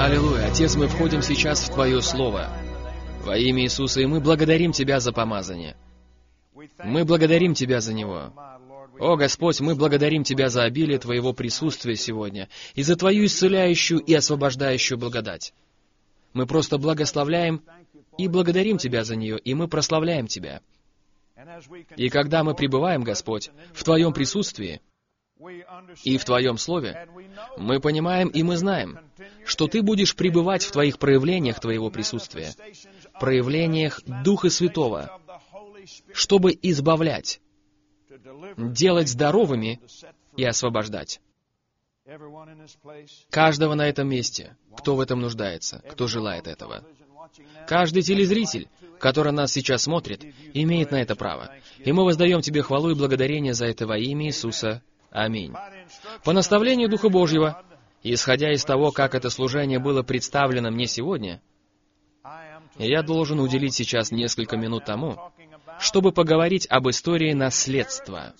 Аллилуйя. Отец, мы входим сейчас в Твое Слово во имя Иисуса, и мы благодарим Тебя за помазание. Мы благодарим Тебя за него. О, Господь, мы благодарим Тебя за обилие Твоего присутствия сегодня и за Твою исцеляющую и освобождающую благодать. Мы просто благословляем и благодарим Тебя за нее, и мы прославляем Тебя. И когда мы пребываем, Господь, в Твоем присутствии и в Твоем Слове, мы понимаем и мы знаем, что Ты будешь пребывать в Твоих проявлениях Твоего присутствия, проявлениях Духа Святого, чтобы избавлять, делать здоровыми и освобождать. Каждого на этом месте, кто в этом нуждается, кто желает этого. Каждый телезритель, который нас сейчас смотрит, имеет на это право. И мы воздаем Тебе хвалу и благодарение за это во имя Иисуса. Аминь. По наставлению Духа Божьего, исходя из того, как это служение было представлено мне сегодня, я должен уделить сейчас несколько минут тому, чтобы поговорить об истории наследства.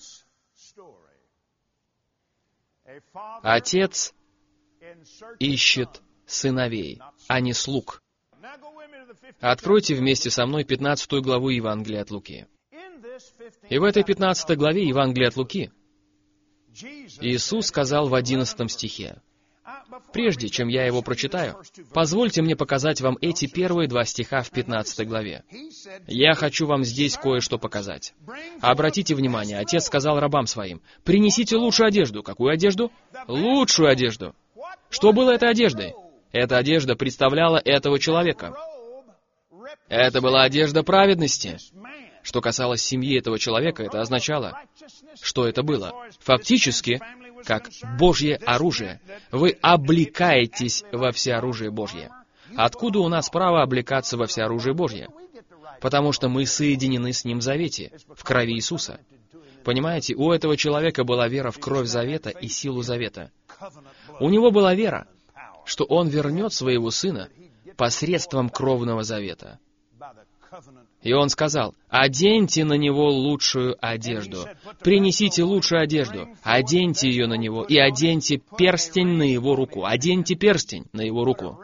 Отец ищет сыновей, а не слуг. Откройте вместе со мной 15 главу Евангелия от Луки. И в этой 15 главе Евангелия от Луки Иисус сказал в 11 стихе: «Прежде чем я его прочитаю, позвольте мне показать вам эти первые два стиха в 15 главе. Я хочу вам здесь кое-что показать. Обратите внимание, Отец сказал рабам своим: принесите лучшую одежду». Какую одежду? Лучшую одежду. Что было этой одеждой? Эта одежда представляла этого человека. Это была одежда праведности. Что касалось семьи этого человека, это означало, что это было. Фактически, как Божье оружие. Вы облекаетесь во всеоружие Божье. Откуда у нас право облекаться во всеоружие Божье? Потому что мы соединены с Ним в завете, в крови Иисуса. Понимаете, у этого человека была вера в кровь завета и силу завета. У него была вера, что он вернет своего сына посредством кровного завета. И он сказал: «Оденьте на него лучшую одежду, принесите лучшую одежду, оденьте ее на него, и оденьте перстень на его руку». Оденьте перстень на его руку.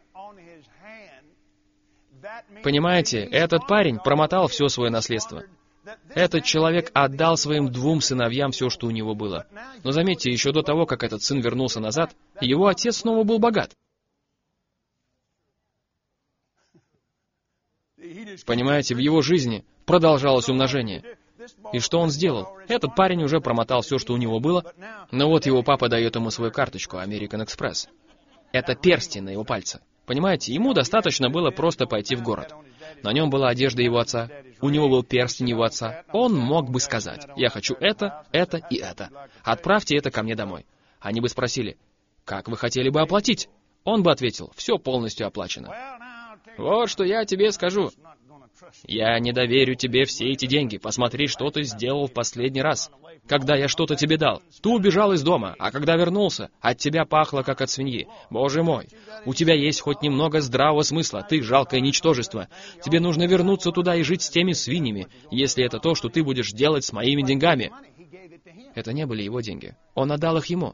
Понимаете, этот парень промотал все свое наследство. Этот человек отдал своим двум сыновьям все, что у него было. Но заметьте, еще до того, как этот сын вернулся назад, его отец снова был богат. Понимаете, в его жизни продолжалось умножение. И что он сделал? Этот парень уже промотал все, что у него было, но вот его папа дает ему свою карточку American Express. Это перстень на его пальце. Понимаете, ему достаточно было просто пойти в город. На нем была одежда его отца, у него был перстень его отца. Он мог бы сказать: «Я хочу это и это. Отправьте это ко мне домой». Они бы спросили: «Как вы хотели бы оплатить?» Он бы ответил: «Все полностью оплачено». Вот что я тебе скажу. Я не доверю тебе все эти деньги. Посмотри, что ты сделал в последний раз. Когда я что-то тебе дал, ты убежал из дома, а когда вернулся, от тебя пахло, как от свиньи. Боже мой, у тебя есть хоть немного здравого смысла, ты жалкое ничтожество. Тебе нужно вернуться туда и жить с теми свиньями, если это то, что ты будешь делать с моими деньгами. Это не были его деньги. Он отдал их ему.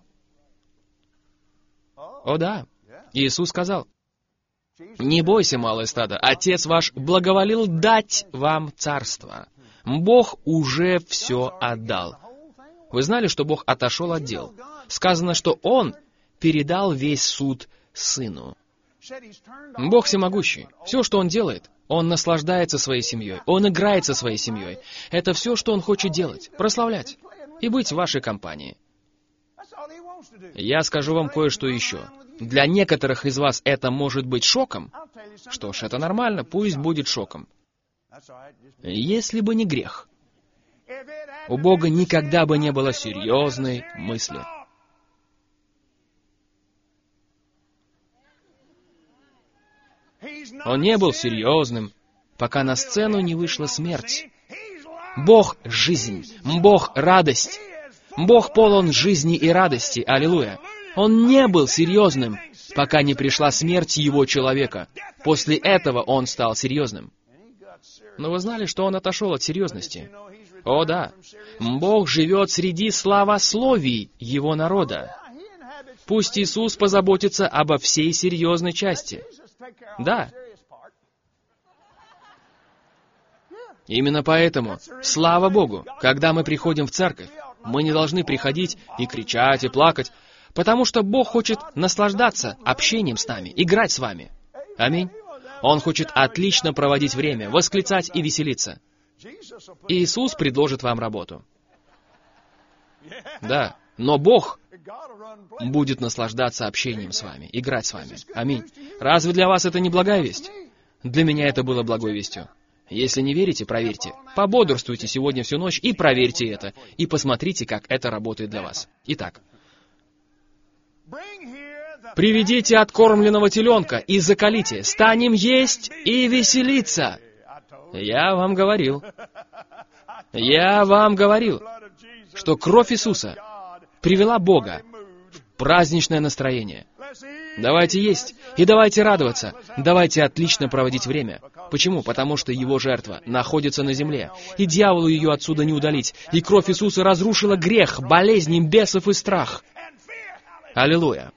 О да, Иисус сказал: «Не бойся, малое стадо, Отец ваш благоволил дать вам царство». Бог уже все отдал. Вы знали, что Бог отошел от дел? Сказано, что Он передал весь суд Сыну. Бог всемогущий. Все, что Он делает, Он наслаждается своей семьей, Он играет со своей семьей. Это все, что Он хочет делать, прославлять и быть в вашей компании. Я скажу вам кое-что еще. Для некоторых из вас это может быть шоком. Что ж, это нормально, пусть будет шоком. Если бы не грех, у Бога никогда бы не было серьезной мысли. Он не был серьезным, пока на сцену не вышла смерть. Бог — жизнь, Бог — радость. Бог полон жизни и радости, аллилуйя. Он не был серьезным, пока не пришла смерть его человека. После этого он стал серьезным. Но вы знали, что он отошел от серьезности? О да, Бог живет среди славословий его народа. Пусть Иисус позаботится обо всей серьезной части. Да. Именно поэтому, слава Богу, когда мы приходим в церковь, мы не должны приходить и кричать, и плакать, потому что Бог хочет наслаждаться общением с нами, играть с вами. Аминь. Он хочет отлично проводить время, восклицать и веселиться. Иисус предложит вам работу. Да, но Бог будет наслаждаться общением с вами, играть с вами. Аминь. Разве для вас это не благая весть? Для меня это было благой вестью. Если не верите, проверьте. Пободрствуйте сегодня всю ночь и проверьте это. И посмотрите, как это работает для вас. Итак. Приведите откормленного теленка и заколите. Станем есть и веселиться. Я вам говорил, что кровь Иисуса привела Бога в праздничное настроение. Давайте есть и давайте радоваться. Давайте отлично проводить время. Почему? Потому что Его жертва находится на земле, и дьяволу ее отсюда не удалить. И кровь Иисуса разрушила грех, болезни, бесов и страх. Аллилуйя!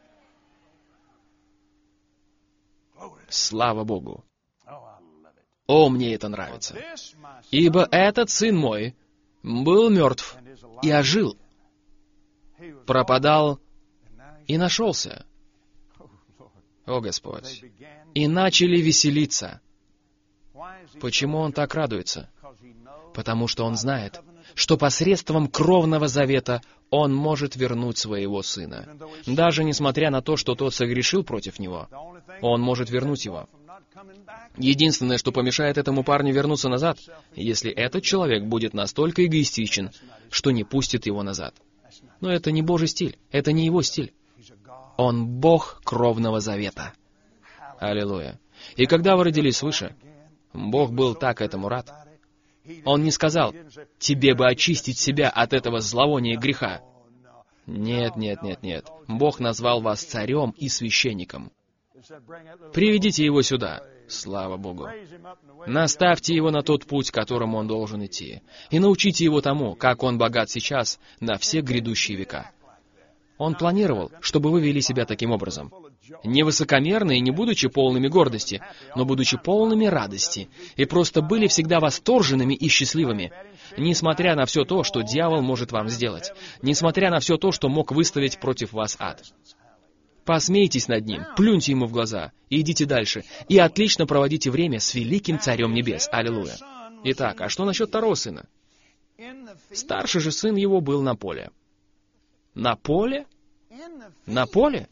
Слава Богу! О, мне это нравится! Ибо этот сын мой был мертв и ожил, пропадал и нашелся. О, Господь! И начали веселиться. Почему он так радуется? Потому что он знает, что посредством кровного завета он может вернуть своего сына. Даже несмотря на то, что тот согрешил против него, он может вернуть его. Единственное, что помешает этому парню вернуться назад, если этот человек будет настолько эгоистичен, что не пустит его назад. Но это не Божий стиль, это не его стиль. Он Бог кровного завета. Аллилуйя. И когда вы родились свыше, Бог был так этому рад. Он не сказал: «Тебе бы очистить себя от этого зловония греха». Нет, нет, нет, нет. Бог назвал вас царем и священником. Приведите его сюда. Слава Богу. Наставьте его на тот путь, которым он должен идти, и научите его тому, как он богат сейчас на все грядущие века. Он планировал, чтобы вы вели себя таким образом. Не высокомерно и не будучи полными гордости, но будучи полными радости, и просто были всегда восторженными и счастливыми, несмотря на все то, что дьявол может вам сделать, несмотря на все то, что мог выставить против вас ад. Посмейтесь над ним, плюньте ему в глаза, и идите дальше, и отлично проводите время с великим Царем Небес. Аллилуйя. Итак, а что насчет второго сына? Старший же сын его был на поле. На поле? На поле?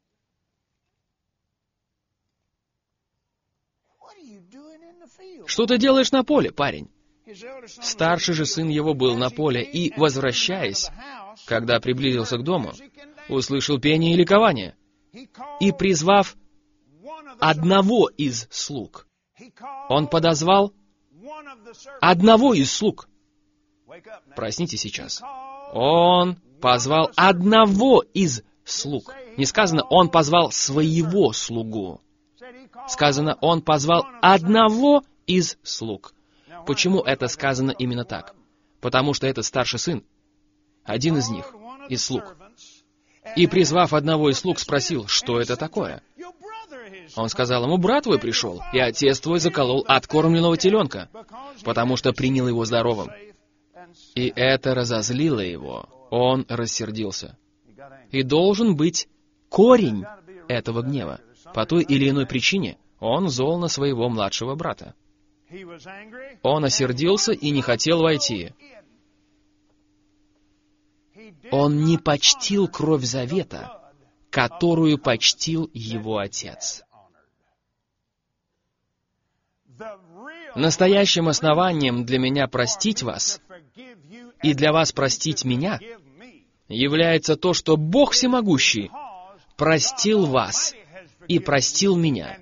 Что ты делаешь на поле, парень? Старший же сын его был на поле, и, возвращаясь, когда приблизился к дому, услышал пение и ликование, и, призвав одного из слуг, он подозвал одного из слуг. Проснитесь сейчас. Он позвал одного из слуг. Не сказано, он позвал своего слугу. Сказано, он позвал одного из слуг. Почему это сказано именно так? Потому что этот старший сын, один из них, из слуг. И, призвав одного из слуг, спросил, что это такое? Он сказал ему: брат твой пришел, и отец твой заколол откормленного теленка, потому что принял его здоровым. И это разозлило его. Он рассердился. И должен быть корень этого гнева. По той или иной причине он зол на своего младшего брата. Он осердился и не хотел войти. Он не почтил кровь завета, которую почтил его отец. Настоящим основанием для меня простить вас и для вас простить меня является то, что Бог Всемогущий простил вас и простил меня.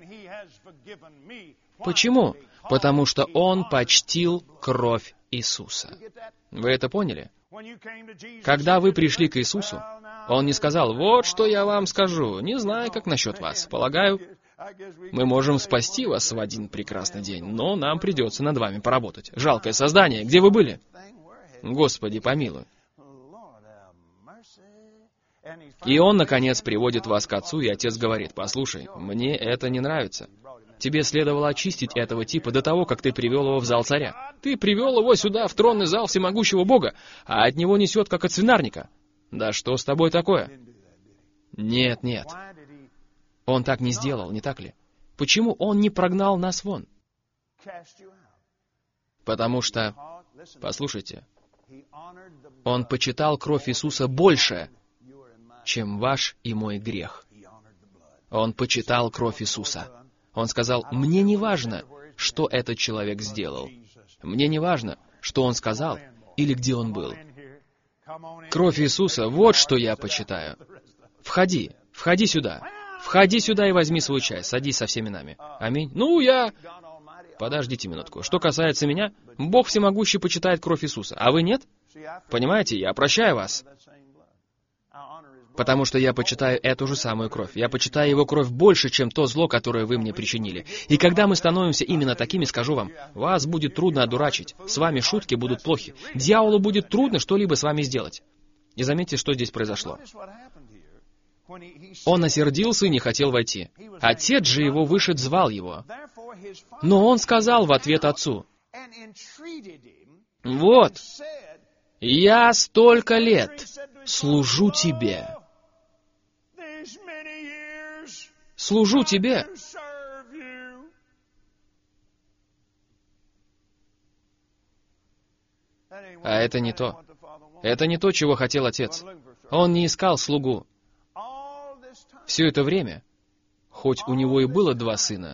Почему? Потому что Он почтил кровь Иисуса. Вы это поняли? Когда вы пришли к Иисусу, Он не сказал: «Вот что я вам скажу, не знаю, как насчет вас. Полагаю, мы можем спасти вас в один прекрасный день, но нам придется над вами поработать. Жалкое создание, где вы были? Господи, помилуй». И он, наконец, приводит вас к отцу, и отец говорит: «Послушай, мне это не нравится. Тебе следовало очистить этого типа до того, как ты привел его в зал царя. Ты привел его сюда, в тронный зал всемогущего Бога, а от него несет, как от свинарника. Да что с тобой такое?» Нет, нет. Он так не сделал, не так ли? Почему он не прогнал нас вон? Потому что, послушайте, он почитал кровь Иисуса больше, чем ваш и мой грех. Он почитал кровь Иисуса. Он сказал: «Мне не важно, что этот человек сделал. Мне не важно, что он сказал или где он был. Кровь Иисуса — вот что я почитаю. Входи, входи сюда. Входи сюда и возьми свою часть. Садись со всеми нами. Аминь. Подождите минутку. Что касается меня, Бог всемогущий почитает кровь Иисуса, а вы нет? Понимаете, я прощаю вас. Потому что я почитаю эту же самую кровь. Я почитаю Его кровь больше, чем то зло, которое вы мне причинили. И когда мы становимся именно такими, скажу вам, вас будет трудно одурачить, с вами шутки будут плохи, дьяволу будет трудно что-либо с вами сделать. И заметьте, что здесь произошло. Он осердился и не хотел войти. Отец же его вышед звал его. Но он сказал в ответ отцу: «Вот, я столько лет служу тебе. Служу тебе. А это не то. Это не то, чего хотел отец. Он не искал слугу. Все это время, хоть у него и было 2 сына,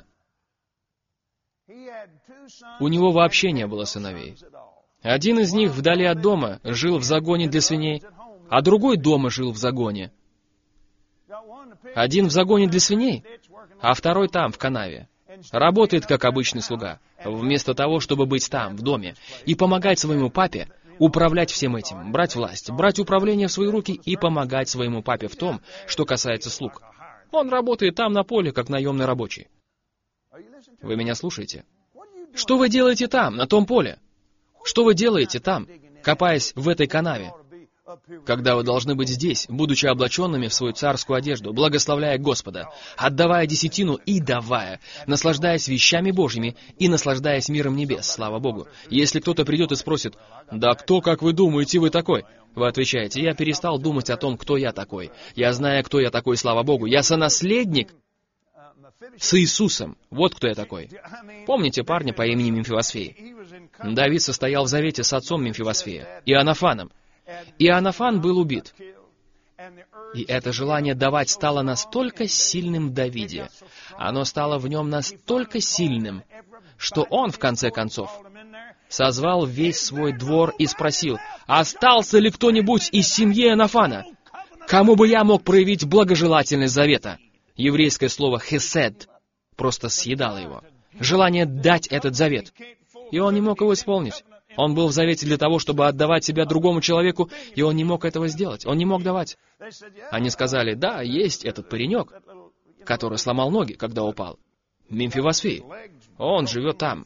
у него вообще не было сыновей. Один из них вдали от дома жил в загоне для свиней, а другой дома жил в загоне. Один в загоне для свиней, а второй там, в канаве. Работает как обычный слуга, вместо того, чтобы быть там, в доме, и помогать своему папе управлять всем этим, брать власть, брать управление в свои руки и помогать своему папе в том, что касается слуг. Он работает там на поле, как наемный рабочий. Вы меня слушаете? Что вы делаете там, на том поле? Что вы делаете там, копаясь в этой канаве, когда вы должны быть здесь, будучи облаченными в свою царскую одежду, благословляя Господа, отдавая десятину и давая, наслаждаясь вещами Божьими и наслаждаясь миром небес, слава Богу. Если кто-то придет и спросит: «Да кто, как вы думаете, вы такой?» Вы отвечаете: «Я перестал думать о том, кто я такой. Я знаю, кто я такой, слава Богу. Я сонаследник с Иисусом. Вот кто я такой». Помните парня по имени Мемфивосфей? Давид состоял в завете с отцом Мемфивосфея, Иоаннафаном. Иоаннафан был убит. И это желание давать стало настолько сильным в Давиде, оно стало в нем настолько сильным, что он, в конце концов, созвал весь свой двор и спросил: «Остался ли кто-нибудь из семьи Иоаннафана? Кому бы я мог проявить благожелательность завета?» Еврейское слово «хесед» просто съедало его. Желание дать этот завет. И он не мог его исполнить. Он был в завете для того, чтобы отдавать себя другому человеку, и он не мог этого сделать. Он не мог давать. Они сказали: «Да, есть этот паренек, который сломал ноги, когда упал. Мемфивосфей. Он живет там,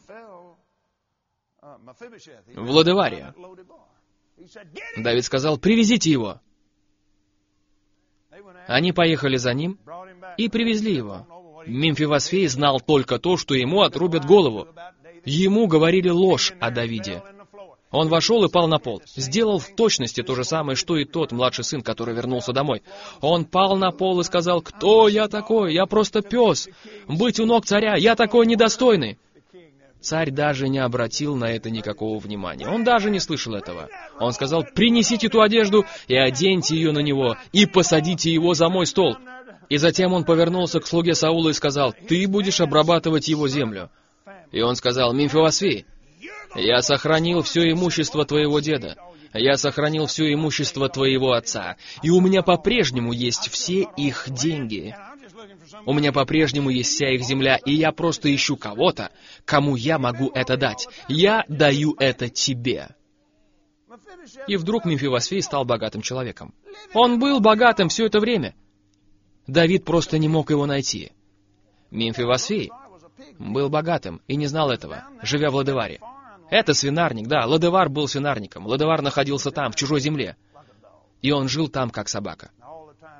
в Лодеваре». Давид сказал: «Привезите его». Они поехали за ним и привезли его. Мемфивосфей знал только то, что ему отрубят голову. Ему говорили ложь о Давиде. Он вошел и пал на пол. Сделал в точности то же самое, что и тот младший сын, который вернулся домой. Он пал на пол и сказал: «Кто я такой? Я просто пес. Быть у ног царя. Я такой недостойный». Царь даже не обратил на это никакого внимания. Он даже не слышал этого. Он сказал: «Принесите ту одежду и оденьте ее на него, и посадите его за мой стол». И затем он повернулся к слуге Саула и сказал: «Ты будешь обрабатывать его землю». И он сказал: «Мемфивосфей, я сохранил все имущество твоего деда, я сохранил все имущество твоего отца, и у меня по-прежнему есть все их деньги. У меня по-прежнему есть вся их земля, и я просто ищу кого-то, кому я могу это дать. Я даю это тебе». И вдруг Мемфивосфей стал богатым человеком. Он был богатым все это время. Давид просто не мог его найти. Мемфивосфей был богатым и не знал этого, живя в Лодеваре. Это свинарник, да, Лодевар был свинарником. Лодевар находился там, в чужой земле. И он жил там, как собака.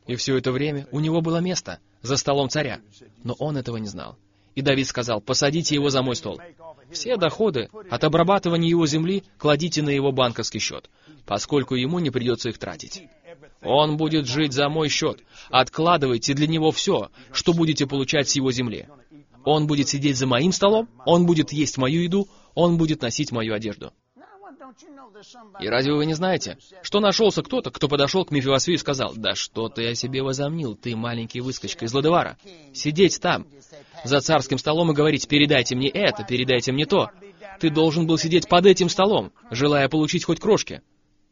И все это время у него было место за столом царя, но он этого не знал. И Давид сказал: «Посадите его за мой стол. Все доходы от обрабатывания его земли кладите на его банковский счет, поскольку ему не придется их тратить. Он будет жить за мой счет. Откладывайте для него все, что будете получать с его земли. Он будет сидеть за моим столом, он будет есть мою еду, он будет носить мою одежду». И разве вы не знаете, что нашелся кто-то, кто подошел к Мефибосфею и сказал: «Да что ты о себе возомнил, ты маленький выскочка из Лодевара. Сидеть там, за царским столом и говорить: передайте мне это, передайте мне то. Ты должен был сидеть под этим столом, желая получить хоть крошки».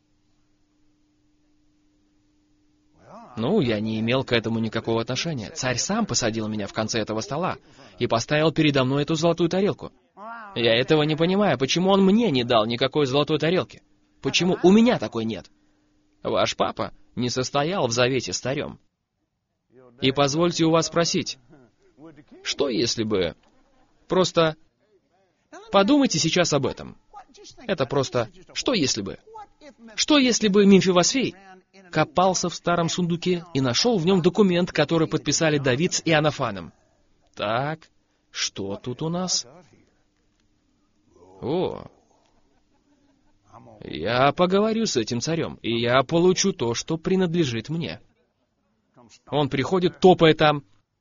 Ну, я не имел к этому никакого отношения. Царь сам посадил меня в конце этого стола и поставил передо мной эту золотую тарелку. Я этого не понимаю, почему он мне не дал никакой золотой тарелки? Почему у меня такой нет? Ваш папа не состоял в завете с царем. И позвольте у вас спросить, что если бы... Просто подумайте сейчас об этом. Это просто... Что если бы? Что если бы Мемфибосфей копался в старом сундуке и нашел в нем документ, который подписали Давид с Иоаннафаном? Так, что тут у нас? О, я поговорю с этим царем, и я получу то, что принадлежит мне. Он приходит, топая там.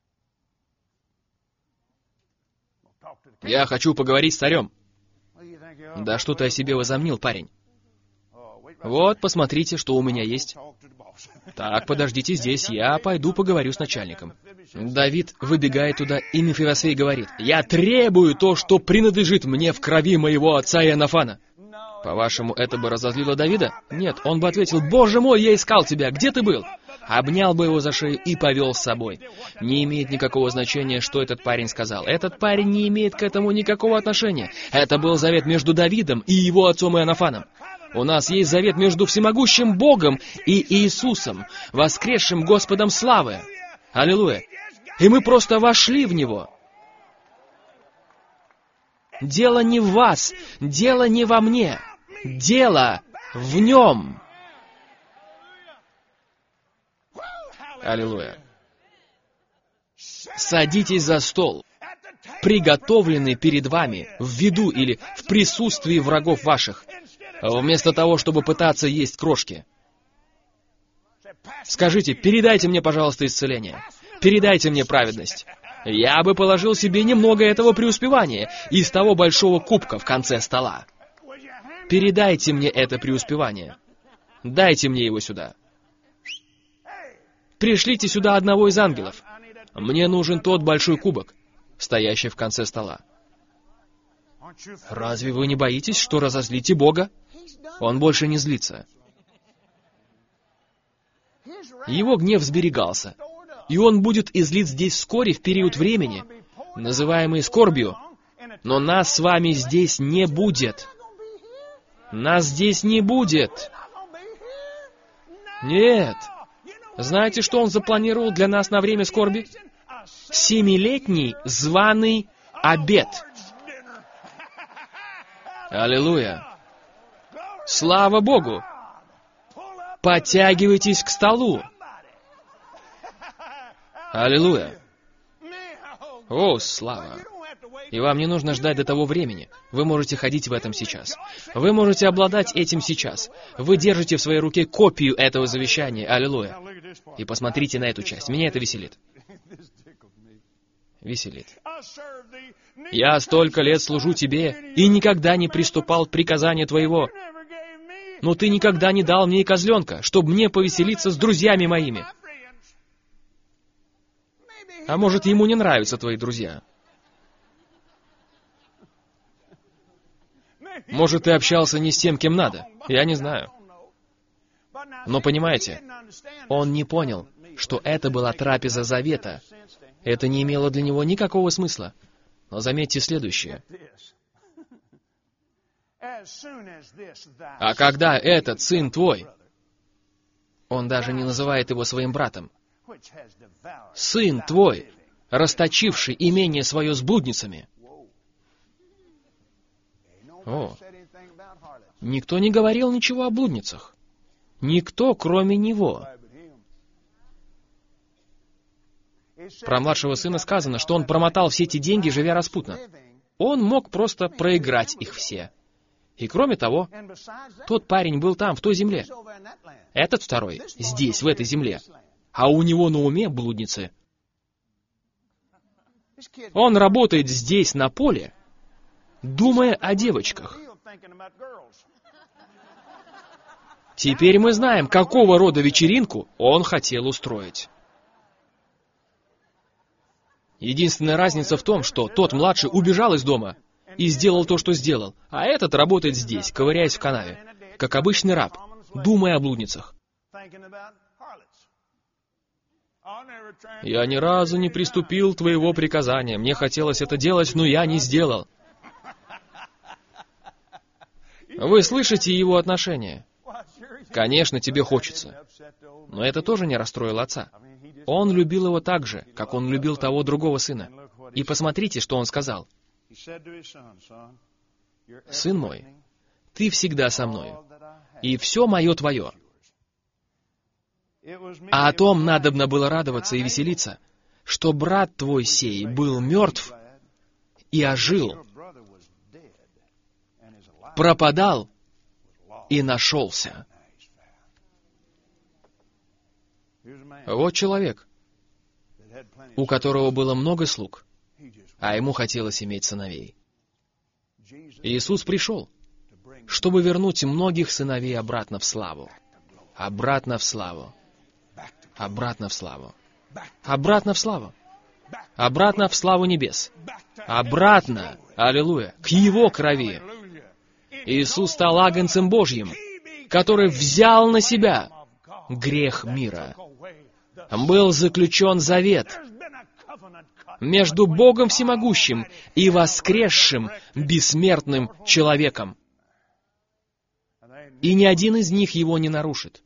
Я хочу поговорить с царем. Да что ты о себе возомнил, парень? Вот, посмотрите, что у меня есть. Так, подождите здесь, я пойду поговорю с начальником. Давид выбегает туда, и Мефибосфей говорит: «Я требую то, что принадлежит мне в крови моего отца Иоаннафана». По-вашему, это бы разозлило Давида? Нет, он бы ответил: «Боже мой, я искал тебя, где ты был?» Обнял бы его за шею и повел с собой. Не имеет никакого значения, что этот парень сказал. Этот парень не имеет к этому никакого отношения. Это был завет между Давидом и его отцом Иоаннафаном. У нас есть завет между всемогущим Богом и Иисусом, воскресшим Господом славы. Аллилуйя. И мы просто вошли в Него. Дело не в вас, дело не во мне, дело в Нем. Аллилуйя. Садитесь за стол, приготовленный перед вами в виду или в присутствии врагов ваших, вместо того, чтобы пытаться есть крошки. Скажите: передайте мне, пожалуйста, исцеление. Передайте мне праведность. Я бы положил себе немного этого преуспевания из того большого кубка в конце стола. Передайте мне это преуспевание. Дайте мне его сюда. Пришлите сюда одного из ангелов. Мне нужен тот большой кубок, стоящий в конце стола. Разве вы не боитесь, что разозлите Бога? Он больше не злится. Его гнев сберегался, и он будет излит здесь вскоре в период времени, называемый скорбью. Но нас с вами здесь не будет. Нас здесь не будет. Нет. Знаете, что он запланировал для нас на время скорби? 7-летний званый обед. Аллилуйя. Слава Богу. Подтягивайтесь к столу. Аллилуйя. О, слава. И вам не нужно ждать до того времени. Вы можете ходить в этом сейчас. Вы можете обладать этим сейчас. Вы держите в своей руке копию этого завещания. Аллилуйя. И посмотрите на эту часть. Меня это веселит. Веселит. «Я столько лет служу тебе и никогда не приступал к приказанию твоего. Но ты никогда не дал мне и козленка, чтобы мне повеселиться с друзьями моими». А может, ему не нравятся твои друзья? Может, ты общался не с тем, кем надо? Я не знаю. Но понимаете, он не понял, что это была трапеза завета. Это не имело для него никакого смысла. Но заметьте следующее. А когда этот сын твой, он даже не называет его своим братом, сын твой, расточивший имение свое с блудницами. О, никто не говорил ничего о блудницах. Никто, кроме него. Про младшего сына сказано, что он промотал все эти деньги, живя распутно. Он мог просто проиграть их все. И кроме того, тот парень был там, в той земле. Этот второй, здесь, в этой земле. А у него на уме блудницы. Он работает здесь, на поле, думая о девочках. Теперь мы знаем, какого рода вечеринку он хотел устроить. Единственная разница в том, что тот младший убежал из дома и сделал то, что сделал, а этот работает здесь, ковыряясь в канаве, как обычный раб, думая о блудницах. «Я ни разу не приступил твоего приказания. Мне хотелось это делать, но я не сделал». Вы слышите его отношение? Конечно, тебе хочется. Но это тоже не расстроило отца. Он любил его так же, как он любил того другого сына. И посмотрите, что он сказал. «Сын мой, ты всегда со мною, и все мое твое». А о том надобно было радоваться и веселиться, что брат твой сей был мертв и ожил, пропадал и нашелся. Вот человек, у которого было много слуг, а ему хотелось иметь сыновей. Иисус пришел, чтобы вернуть многих сыновей обратно в славу. Обратно в славу. Обратно в славу. Обратно в славу. Обратно в славу небес. Обратно, аллилуйя, к Его крови. Иисус стал агнцем Божьим, который взял на себя грех мира. Был заключен завет между Богом Всемогущим и воскресшим бессмертным человеком. И ни один из них его не нарушит.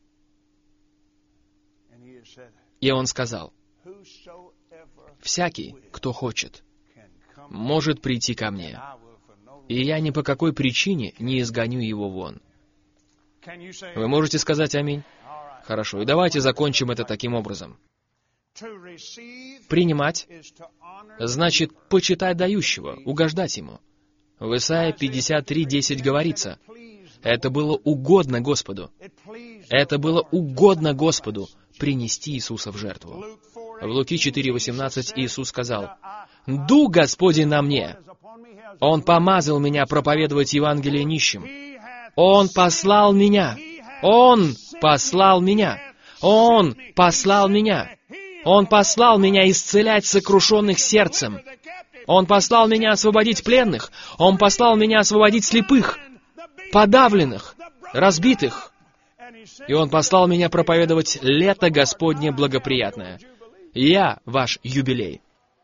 И он сказал: «Всякий, кто хочет, может прийти ко мне, и я ни по какой причине не изгоню его вон». Вы можете сказать аминь? Хорошо, и давайте закончим это таким образом. Принимать значит почитать дающего, угождать ему. В Исайя 53:10 говорится: «Это было угодно Господу». Это было угодно Господу принести Иисуса в жертву. В Луки 4:18 Иисус сказал: «Дух Господень на мне. Он помазал меня проповедовать Евангелие нищим. Он послал меня. Он послал меня. Он послал меня. Он послал меня исцелять сокрушенных сердцем. Он послал меня освободить пленных. Он послал меня освободить слепых, подавленных, разбитых. И Он послал меня проповедовать лето Господне благоприятное. Я ваш юбилей».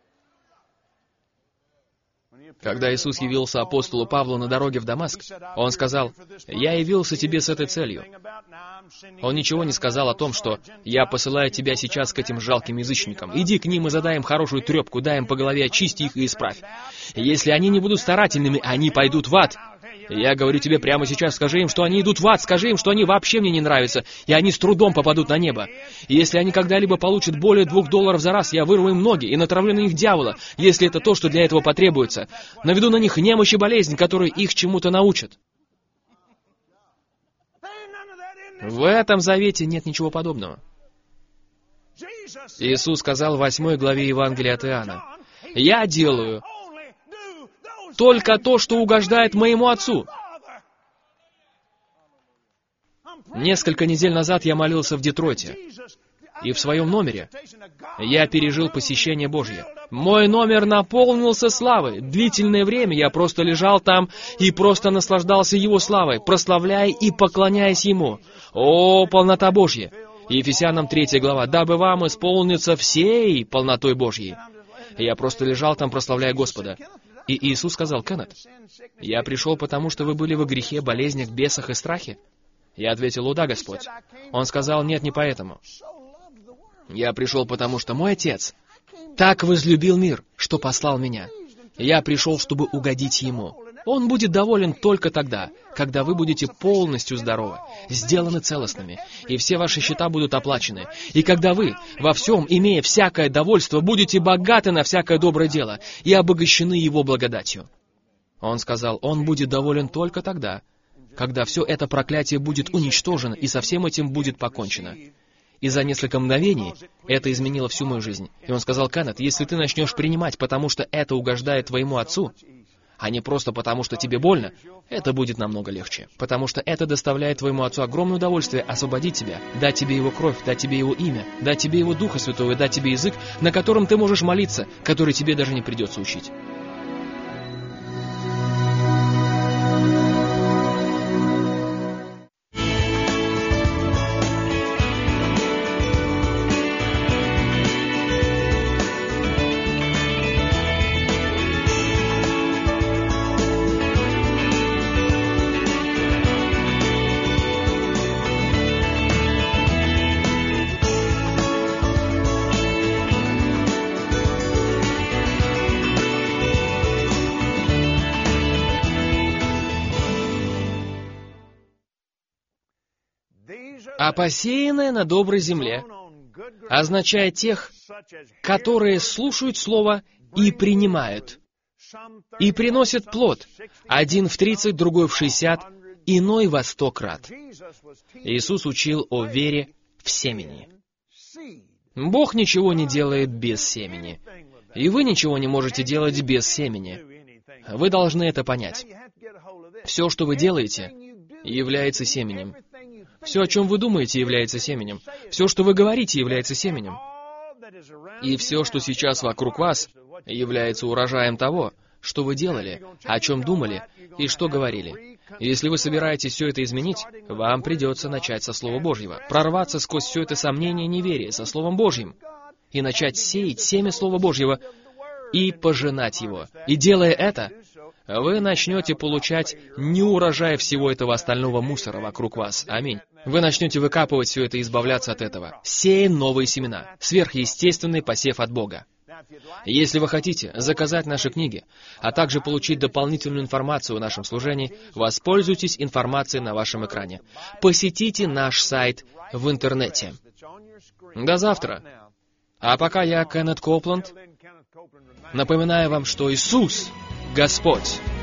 Когда Иисус явился апостолу Павлу на дороге в Дамаск, Он сказал: «Я явился тебе с этой целью». Он ничего не сказал о том, что «я посылаю тебя сейчас к этим жалким язычникам. Иди к ним и задай им хорошую трепку, дай им по голове, очисти их и исправь. Если они не будут старательными, они пойдут в ад». Я говорю тебе прямо сейчас, скажи им, что они идут в ад, скажи им, что они вообще мне не нравятся, и они с трудом попадут на небо. И если они когда-либо получат более $2 за раз, я вырву им ноги и натравлю на них дьявола, если это то, что для этого потребуется. Наведу на них немощь и болезнь, которые их чему-то научат. В этом завете нет ничего подобного. Иисус сказал в 8 главе Евангелия от Иоанна: «Я делаю только то, что угождает моему Отцу». Несколько недель назад я молился в Детройте, и в своем номере я пережил посещение Божье. Мой номер наполнился славой. Длительное время я просто лежал там и просто наслаждался Его славой, прославляя и поклоняясь Ему. О, полнота Божья! Ефесянам 3 глава. «Дабы вам исполниться всей полнотой Божьей». Я просто лежал там, прославляя Господа. И Иисус сказал: «Кеннет, я пришел, потому что вы были во грехе, болезнях, бесах и страхе». Я ответил: «О да, Господь». Он сказал: «Нет, не поэтому. Я пришел, потому что мой Отец так возлюбил мир, что послал меня. Я пришел, чтобы угодить Ему. Он будет доволен только тогда, когда вы будете полностью здоровы, сделаны целостными, и все ваши счета будут оплачены. И когда вы, во всем, имея всякое довольство, будете богаты на всякое доброе дело и обогащены Его благодатью. Он сказал, Он будет доволен только тогда, когда все это проклятие будет уничтожено, и со всем этим будет покончено. И за несколько мгновений это изменило всю мою жизнь. И он сказал, Кеннет, если ты начнешь принимать, потому что это угождает твоему отцу, а не просто потому, что тебе больно, это будет намного легче. Потому что это доставляет твоему отцу огромное удовольствие освободить тебя, дать тебе его кровь, дать тебе его имя, дать тебе его Духа Святого, дать тебе язык, на котором ты можешь молиться, который тебе даже не придется учить. А посеянное на доброй земле означает тех, которые слушают Слово и принимают, и приносят плод, один в 30, другой в 60, иной во 100 крат. Иисус учил о вере в семени. Бог ничего не делает без семени, и вы ничего не можете делать без семени. Вы должны это понять. Все, что вы делаете, является семенем. Все, о чем вы думаете, является семенем. Все, что вы говорите, является семенем. И все, что сейчас вокруг вас, является урожаем того, что вы делали, о чем думали и что говорили. Если вы собираетесь все это изменить, вам придется начать со Слова Божьего, прорваться сквозь все это сомнение и неверие со Словом Божьим, и начать сеять семя Слова Божьего и пожинать его. И делая это, вы начнете получать не урожай всего этого остального мусора вокруг вас. Аминь. Вы начнете выкапывать все это и избавляться от этого, сея новые семена, сверхъестественный посев от Бога. Если вы хотите заказать наши книги, а также получить дополнительную информацию о нашем служении, воспользуйтесь информацией на вашем экране. Посетите наш сайт в интернете. До завтра. А пока я, Кеннет Коупленд, напоминаю вам, что Иисус — Господь.